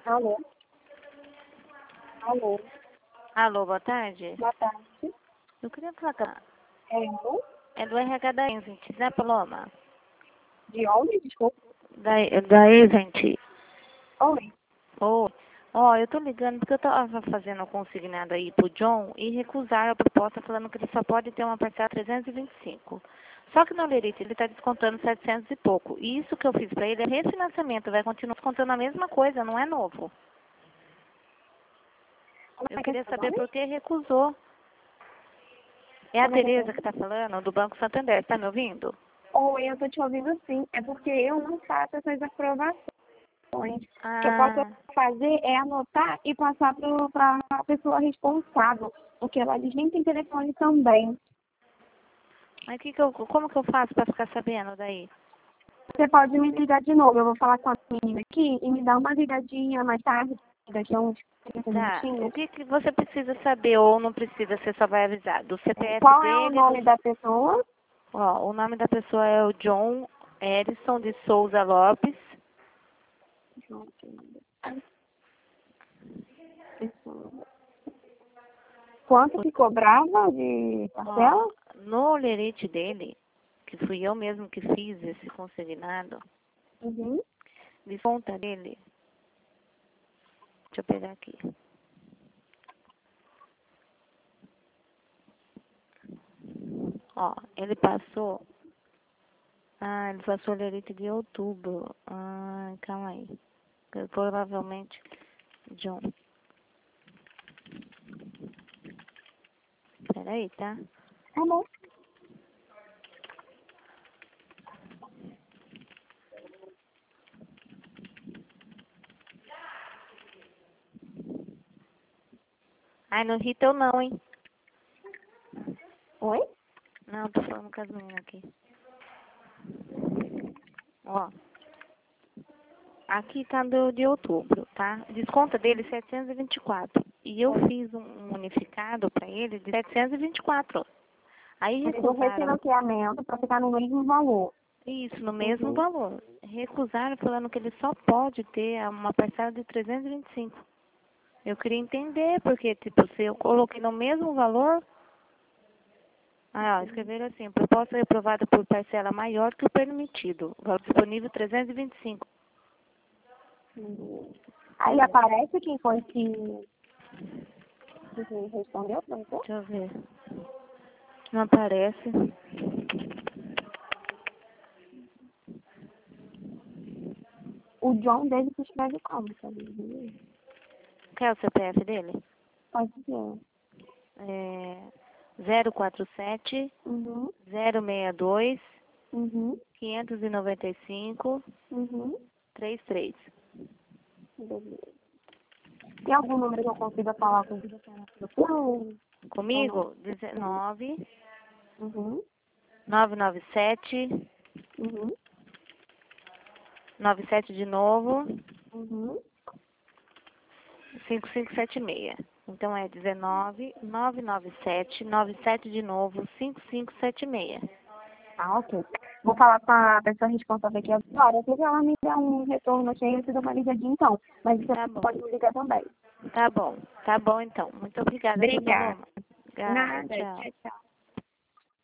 Alô? Alô? Alô, boa tarde. Boa tarde. Eu queria falar com a... Eu? É do RH da Exent, né, Paloma? De onde? Desculpa. Da Exent. Oi. Ó, eu tô ligando porque eu tava fazendo um consignado aí pro John e recusaram a proposta falando que ele só pode ter uma parcela 325. Só que no Lerite ele tá descontando 700 e pouco. E isso que eu fiz pra ele é refinanciamento, vai continuar descontando a mesma coisa, não é novo. Como Eu é que é queria seu saber nome? por que recusou. É a Como é que é seu Tereza que nome? tá falando, do Banco Santander, tá me ouvindo? Oi, eu tô te ouvindo sim. É porque eu não faço essas aprovações. O que eu posso Ah, fazer é anotar e passar para a pessoa responsável. Porque lá eles nem têm telefone também. mas como que eu faço pra ficar sabendo daí? Você pode me ligar de novo. Eu vou falar com a menina aqui e me dar uma ligadinha mais tarde, daqui a uns 30 Tá. O minutinhos. que você precisa saber ou não precisa, você só vai avisar? Do CPF Qual é o dele, nome da pessoa? Ó, o nome da pessoa é o John Erison de Souza Lopes. Quanto que cobrava de Ó, parcela? no lerite dele, que fui eu mesmo que fiz esse consignado, Uhum. de conta dele, deixa eu pegar aqui. Ó, ele passou o lerite de outubro. Ah, calma aí. Provavelmente, John. Peraí, tá? Tá bom. Ai, não irrita eu não, hein? Oi? Não, tô falando com as meninas aqui. Ó, aqui tá de outubro, tá? Desconta dele 724. E eu fiz um unificado pra ele de 724. Aí Mas o recusaram refinanciamento para ficar no mesmo valor. isso, no mesmo Uhum. valor. Recusaram falando que ele só pode ter uma parcela de 325. Eu queria entender, porque, tipo, se eu coloquei no mesmo valor, escreveram assim, proposta reprovada por parcela maior que o permitido. Valor disponível 325. Uhum. Aí aparece quem foi que respondeu para você? Deixa eu ver. Não aparece. O John dele se escreve como, sabe? Quer o CPF dele? Pode ser. É 047 Uhum. 062 Uhum. 595 Uhum. 33. Beleza. Tem algum número que eu consiga falar com você? Ou não? Comigo? 19 Uhum. 997 Uhum. 97 de novo Uhum. 5576. Então é 19 997 97 de novo 5576. Ah, ok. Vou falar com a pessoa responsável aqui agora. Se ela me der um retorno aqui, eu te dou uma ligadinha então. Mas você Tá bom. pode me ligar também. Tá bom então. Muito obrigada, viu, Obrigada. Paloma? Obrigada, Nada. tchau. Tchau, tchau.